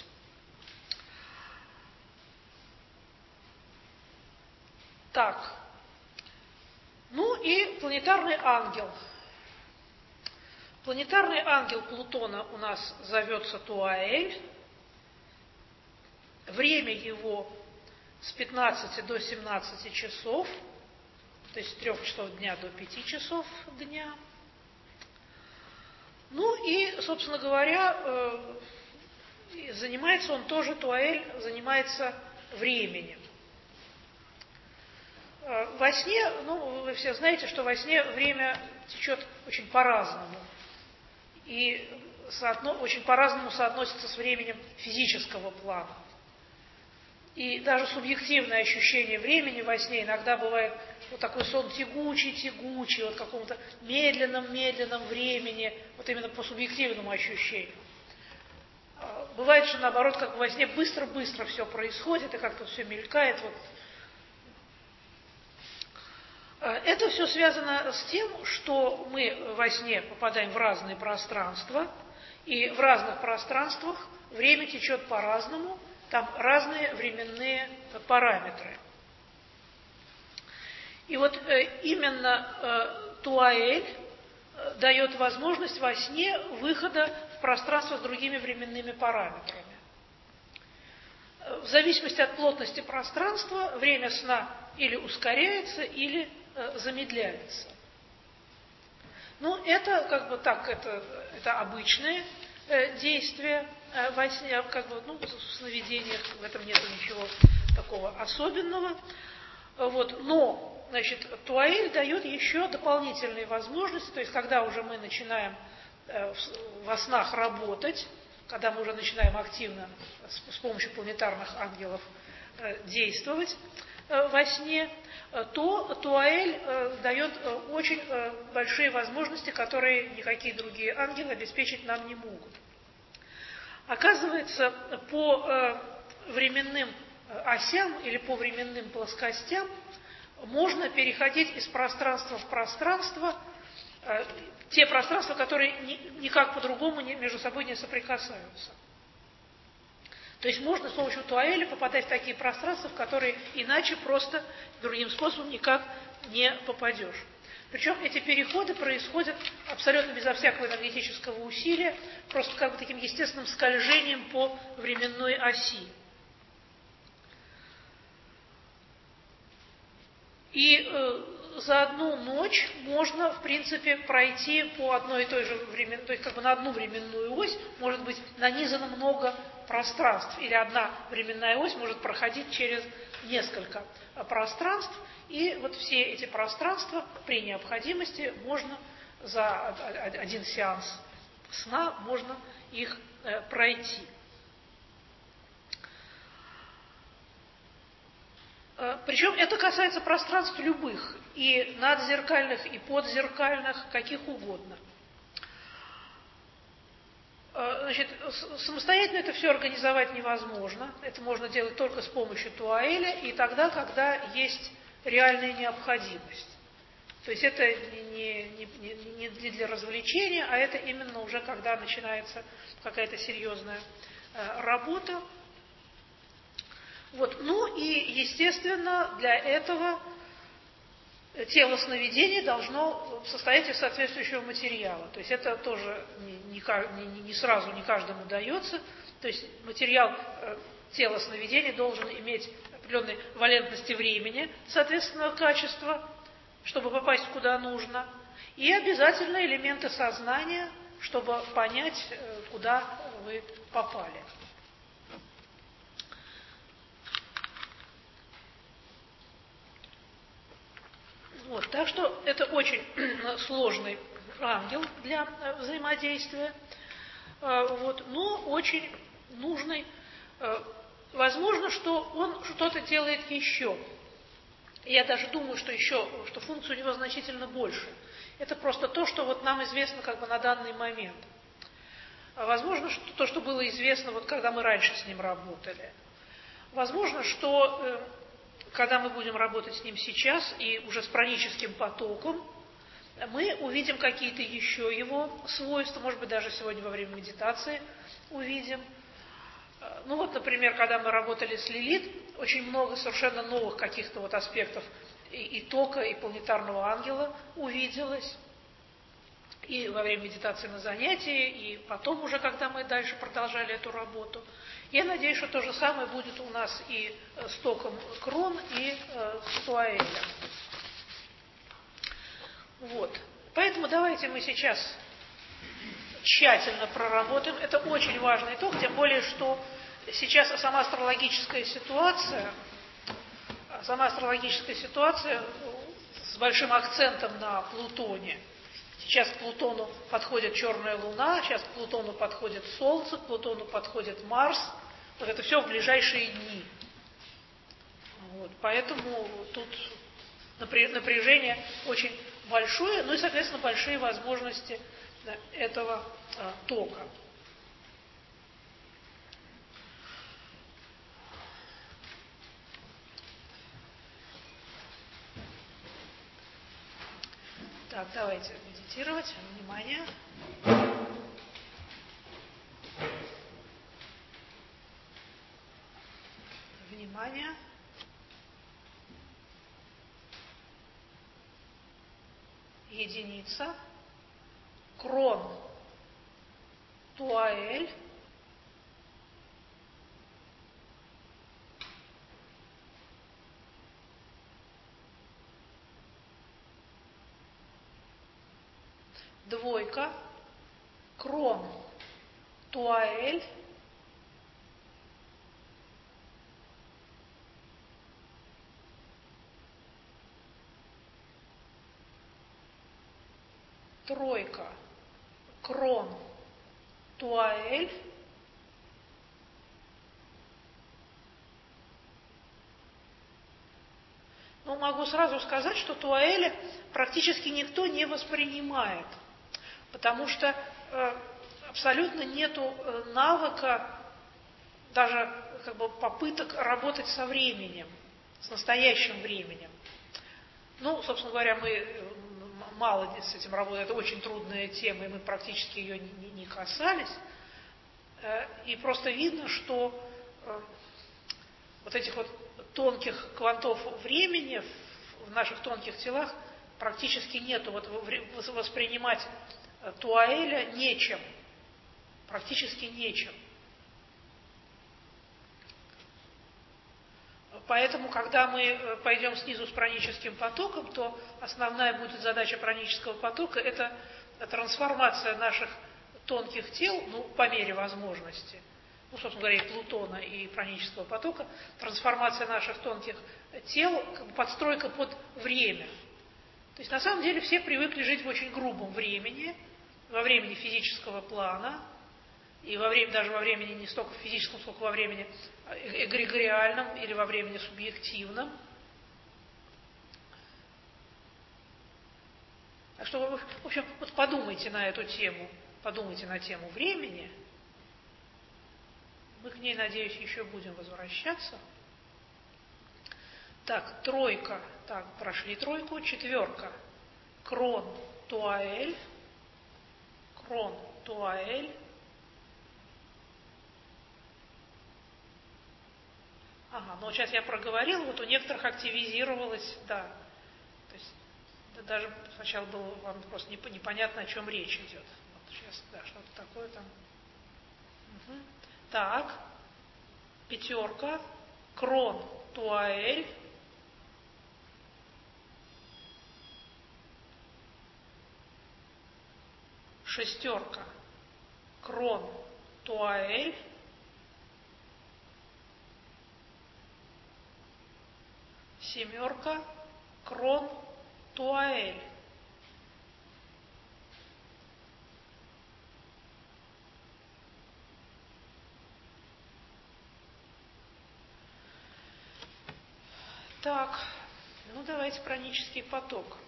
Так. И планетарный ангел. Планетарный ангел Плутона у нас зовется Туаэль. Время его с 15 до 17 часов, то есть с 3 часов дня до 5 часов дня. Собственно говоря, занимается он тоже, Туаэль, занимается времени. Во сне, вы все знаете, что во сне время течет очень по-разному. И очень по-разному соотносится с временем физического плана. И даже субъективное ощущение времени во сне иногда бывает вот такой сон тягучий, вот каком-то медленном времени, вот именно по субъективному ощущению. Бывает, что наоборот, как во сне быстро все происходит, и как-то все мелькает. Вот. Это все связано с тем, что мы во сне попадаем в разные пространства, и в разных пространствах время течет по-разному, там разные временные параметры. И вот именно Туаэль дает возможность во сне выхода в пространство с другими временными параметрами. В зависимости от плотности пространства время сна или ускоряется, или замедляется. Это как бы так, это обычное действие во сне, как бы, в сновидениях, в этом нет ничего такого особенного. Но, Туаэль дает еще дополнительные возможности, то есть, когда уже мы начинаем во снах работать, когда мы уже начинаем активно с помощью планетарных ангелов действовать во сне, то Туаэль дает очень большие возможности, которые никакие другие ангелы обеспечить нам не могут. Оказывается, по временным осям или по временным плоскостям можно переходить из пространства в пространство, те пространства, которые никак по-другому между собой не соприкасаются. То есть можно с помощью Туаэля попадать в такие пространства, в которые иначе просто другим способом никак не попадешь. Причем эти переходы происходят абсолютно безо всякого энергетического усилия, просто как бы таким естественным скольжением по временной оси. И за одну ночь можно, в принципе, пройти по одной и той же временной, то есть как бы на одну временную ось может быть нанизано много пространств, или одна временная ось может проходить через несколько пространств, и вот все эти пространства при необходимости можно за один сеанс сна можно их пройти. Причем это касается пространств любых, и надзеркальных, и подзеркальных, каких угодно. Самостоятельно это все организовать невозможно. Это можно делать только с помощью Туаэля, и тогда, когда есть реальная необходимость. То есть это не для развлечения, а это именно уже когда начинается какая-то серьезная работа. И, естественно, для этого тело сновидения должно состоять из соответствующего материала. То есть это тоже не сразу, не каждому дается. То есть материал тела сновидения должен иметь определенной валентности времени, соответственного качества, чтобы попасть куда нужно. И обязательно элементы сознания, чтобы понять, куда вы попали. Так что это очень сложный ангел для взаимодействия, но очень нужный. Возможно, что он что-то делает еще. Я даже думаю, что функция у него значительно больше. Это просто то, что нам известно как бы на данный момент. Возможно, что то, что было известно, когда мы раньше с ним работали. Возможно, что когда мы будем работать с ним сейчас и уже с праническим потоком, мы увидим какие-то еще его свойства, может быть, даже сегодня во время медитации увидим. Например, когда мы работали с Лилит, очень много совершенно новых каких-то аспектов и тока, и планетарного ангела увиделось. И во время медитации на занятии, и потом уже, когда мы дальше продолжали эту работу. Я надеюсь, что то же самое будет у нас и с током Крон, и с Туаэлем. Поэтому давайте мы сейчас тщательно проработаем. Это очень важный ток, тем более, что сейчас сама астрологическая ситуация с большим акцентом на Плутоне. Сейчас к Плутону подходит черная Луна, сейчас к Плутону подходит Солнце, к Плутону подходит Марс. Вот это все в ближайшие дни. Вот, поэтому тут напряжение очень большое, ну и, соответственно, большие возможности этого тока. Так, давайте медитировать. Внимание. Внимание. Единица. Крон. Туаэль. Двойка. Крон. Туаэль. Тройка. Крон. Туаэль. Ну, могу сразу сказать, что Туаэля практически никто не воспринимает, потому что абсолютно нету навыка, даже попыток работать со временем, с настоящим временем. Ну, собственно говоря, мы мало с этим работаем, это очень трудная тема, и мы практически ее не касались. И просто видно, что вот этих вот тонких квантов времени в наших тонких телах практически нету. Вот воспринимать Туаэля нечем, практически нечем. Поэтому, когда мы пойдем снизу с праническим потоком, то основная будет задача пранического потока – это трансформация наших тонких тел, ну, по мере возможности, ну, собственно говоря, и Плутона, и пранического потока, трансформация наших тонких тел, подстройка под время. То есть, на самом деле, все привыкли жить в очень грубом времени, во времени физического плана, и даже во времени не столько физическом, сколько во времени эгрегориальном или во времени субъективном. Так что вы, в общем, вот подумайте на эту тему, подумайте на тему времени. Мы к ней, надеюсь, еще будем возвращаться. Так, тройка. Так, прошли тройку. Четверка. Крон, Туаэль. Крон, Туаэль. Ага, ну сейчас я проговорила, вот у некоторых активизировалось, да. То есть даже сначала было вам просто непонятно, о чем речь идет. Вот сейчас, да, что-то такое там. Угу. Так, пятерка, Крон, Туаэль. Шестерка, Крон, Туаэль. Семерка, Крон, Туаэль. Так, ну давайте пранический поток.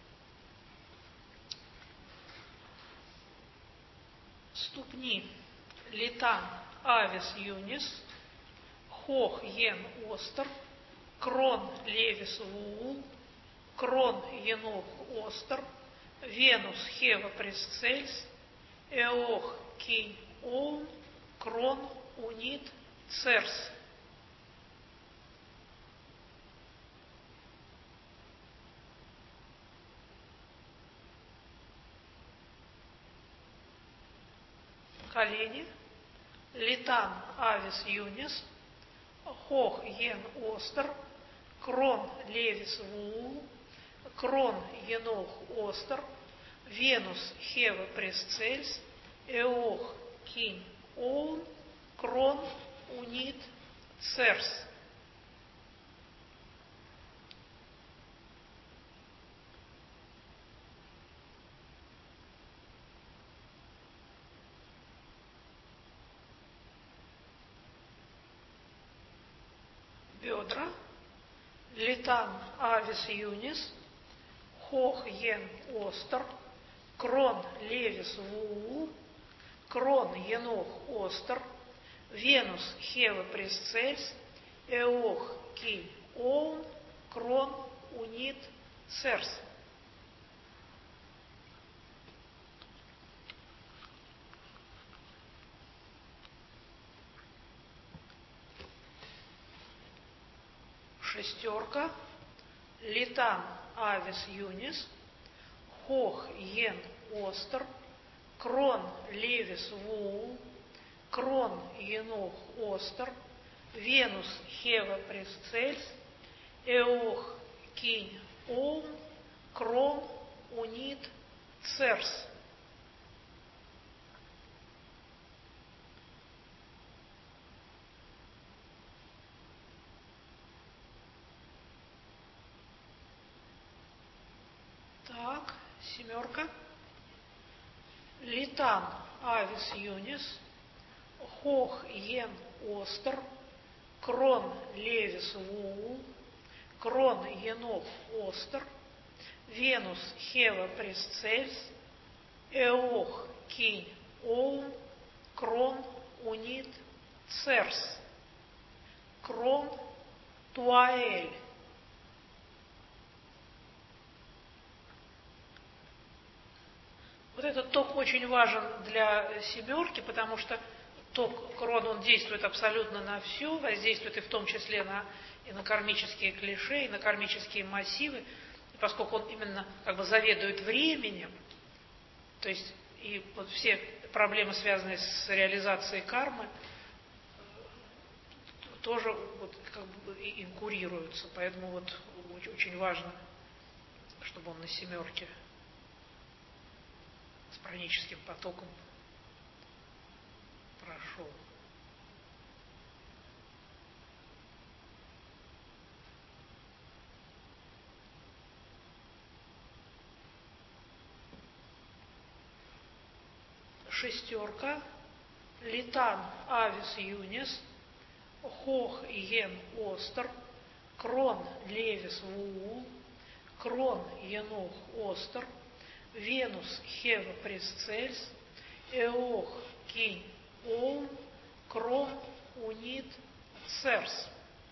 Ступни. Литан, Авис, Юнис. Хох, Йен, Остер. Крон, Левис, Вуул. Крон, Енох, Остер. Венус, Хева, Пресцельс. Эох, Кинь, Оун. Крон, Унит, Церс. Колени. Литан, Авис, Юнис. Хох, Йен, Остер. Крон, Левис, Вуул. Крон, Енох, Остер. Венус, Хева, Пресцельс. Эох, Кинь, Оун. Крон, унит, церс. Бедра. Литан авис юнис. Хох ен остер. Крон левис вуу. Крон енох остер. Венус хева пресцельс. Эох кинь оун. Крон унит церс. Шестерка. Литан авис юнис. Хох ен остер. Крон левис вуу. Крон енох остер. Венус хева пресцельс. Эох кинь оум. Крон унит церс. Так, семерка. Литан авис юнис. Хох ен остер. Крон левис вуу. Крон енох остер. Венус хева пресцельс. Эох кинь оум. Крон унит церс. Крон туаэль. Вот этот ток очень важен для семерки, потому что ток крон, он действует абсолютно на все, воздействует и в том числе и на кармические клише, и на кармические массивы, и поскольку он именно как бы заведует временем, то есть и вот все проблемы, связанные с реализацией кармы, тоже вот как бы им курируются, поэтому вот очень важно, чтобы он на семерке с праническим потоком прошел. Шестерка. Литан авис юнис. Хох ен остер. Крон левис вуу. Крон енох остер. Венус хева пресцельс. Эох кинь оум. Крон унит церс.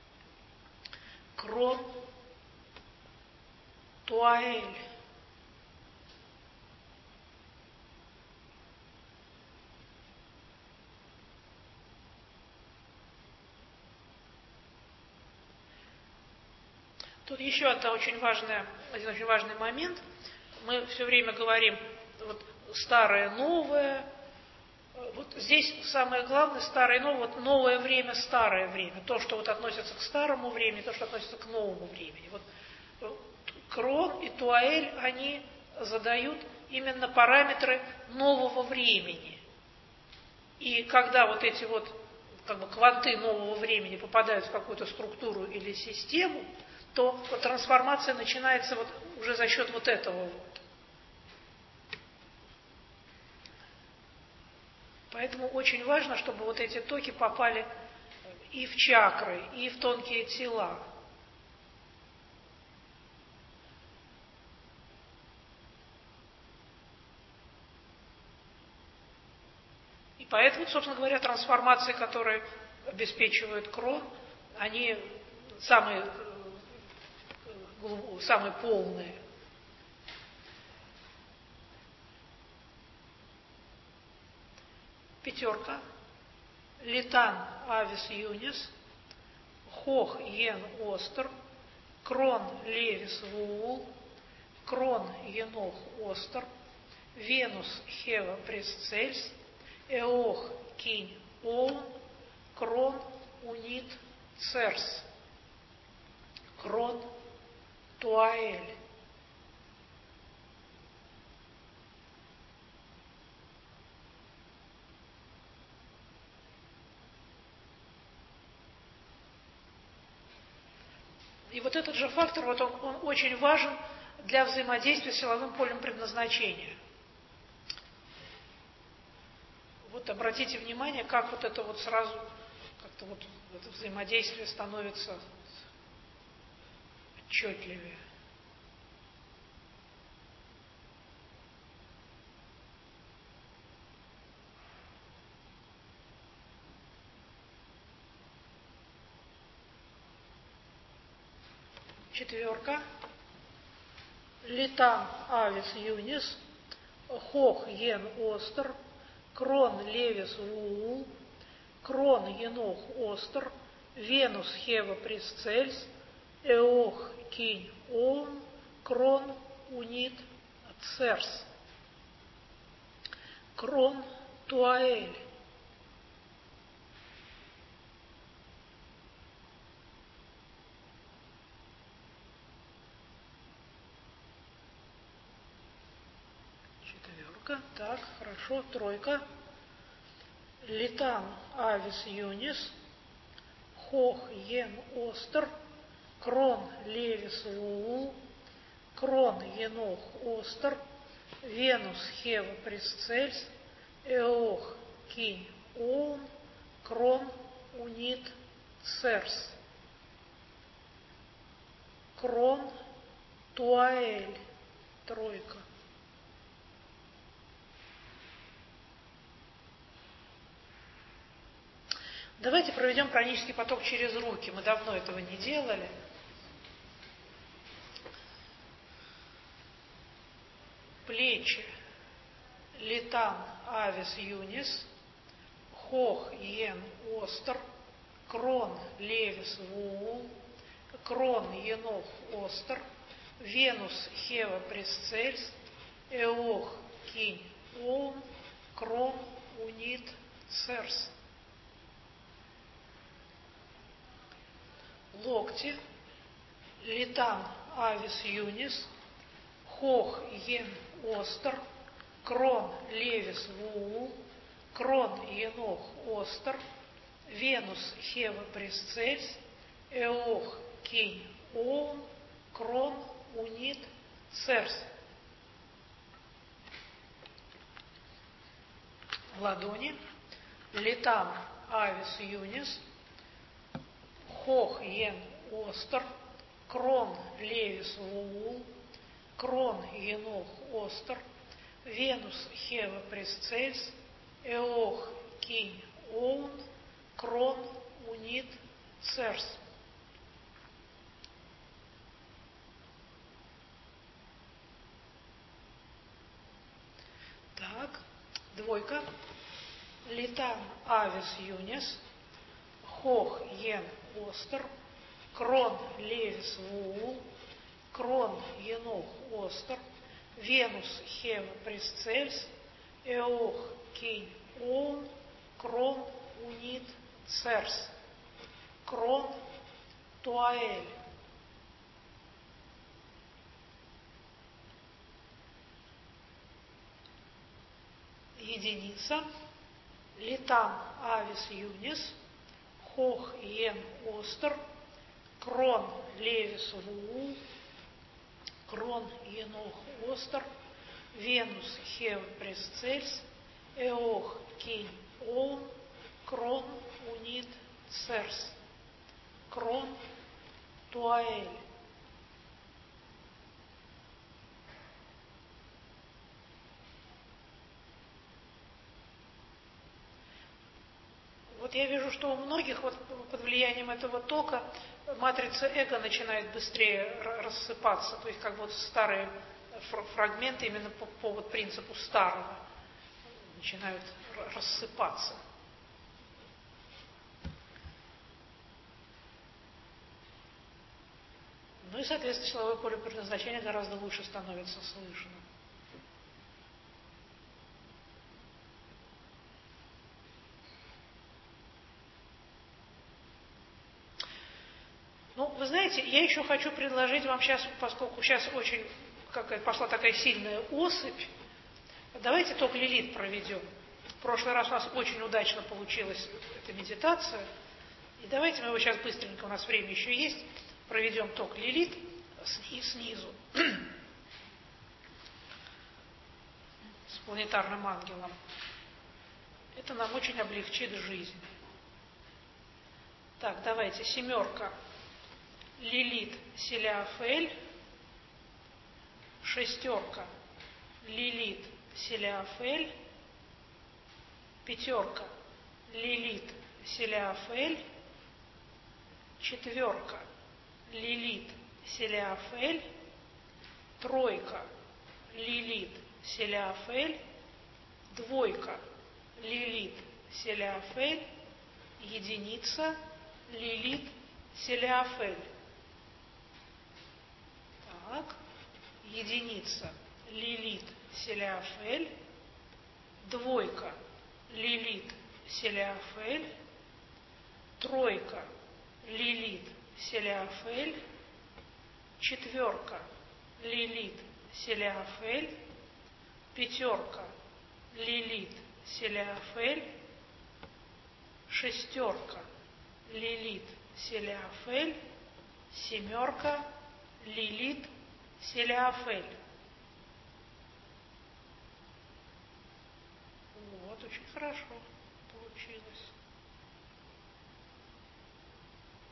Крон туаэль. Тут еще один очень важный момент. Мы все время говорим вот старое, новое. Вот здесь самое главное старое и новое, вот новое время, старое время. То, что вот относится к старому времени, то, что относится к новому времени. Вот Крон и Туаэль, они задают именно параметры нового времени. И когда вот эти вот как бы кванты нового времени попадают в какую-то структуру или систему, то вот трансформация начинается вот уже за счет вот этого вот. Поэтому очень важно, чтобы вот эти токи попали и в чакры, и в тонкие тела. И поэтому, собственно говоря, трансформации, которые обеспечивают крон, они самые полные. Пятерка. Литан авис юнис. Хох ен остер. Крон левис вуул. Крон енох остер. Венус хева пресцельс. Эох кинь оун. Крон унит церс. Крон туаэль. вот этот же фактор, вот он очень важен для взаимодействия с силовым полем предназначения. Вот обратите внимание, как вот это вот сразу, как-то вот это взаимодействие становится отчетливее. Четверка. Литан авис юнис, хох ен остер, крон левис вуул, крон енох остер, венус хева присцельс, эох кинь ом, крон унит церс, крон туаэль. Четверка, так, хорошо, тройка. Литан авис юнис, хох ен остер, крон левис вуул, крон енох остер, венус хева присцельс, эох кинь ом, крон унит церс, крон туаэль, тройка. Давайте проведем пранический поток через руки. Мы давно этого не делали. Плечи. Литан авис юнис. Хох ен остер. Крон левис вуул. Крон енох остер. Венус хева присцельс. Эох кинь ом. Крон унит церс. Локти. Литан авис юнис. Хох ен остер. Крон левис вуул. Крон енох остер. Венус хева присцельс. Эох кинь ом. Крон унит церс. Ладони. Литан авис юнис. Хох ен остер, крон левис вуул, крон енох остер, венус хева присцельс, эох кинь ом, крон унит церс. Так, двойка. Литан авис юнис, хох ен остер, крон левис вуул, крон енох остер, венус хева присцельс, эох кинь ом, крон унит церс, крон туаэль. Единица. Литан авис юнис, хох ен остер, крон левис вуул, крон енох остер, венус хева присцельс, эох кинь ом, крон унит церс, крон туаэль. Вот я вижу, что у многих вот под влиянием этого тока матрица эго начинает быстрее рассыпаться. То есть как вот старые фрагменты именно по вот принципу старого начинают рассыпаться. Ну и, соответственно, силовое поле предназначения гораздо лучше становится слышно. Ну, вы знаете, я еще хочу предложить вам сейчас, поскольку сейчас очень пошла такая сильная особь, давайте ток Лилит проведем. В прошлый раз у нас очень удачно получилась эта медитация. И давайте мы его сейчас быстренько, у нас время еще есть, проведем ток Лилит снизу с планетарным ангелом, это нам очень облегчит жизнь. Так, давайте, 7. Лилит Селиафель. 6. Лилит Селиафель. 5. Лилит Селиафель. 4. Лилит Селиафель. 3. Лилит Селиафель. 2. Лилит Селиафель. 1. Лилит Селиафель. Так. 1. Лилит Селиафель. 2. Лилит Селиафель. 3. Лилит Селиафель. 4. Лилит Селиафель. 5. Лилит Селиафель. 6. Лилит Селиафель. 7. Лилит Селиафель. Вот, очень хорошо получилось.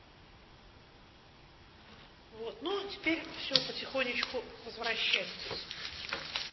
Вот, ну, теперь все, потихонечку возвращаемся.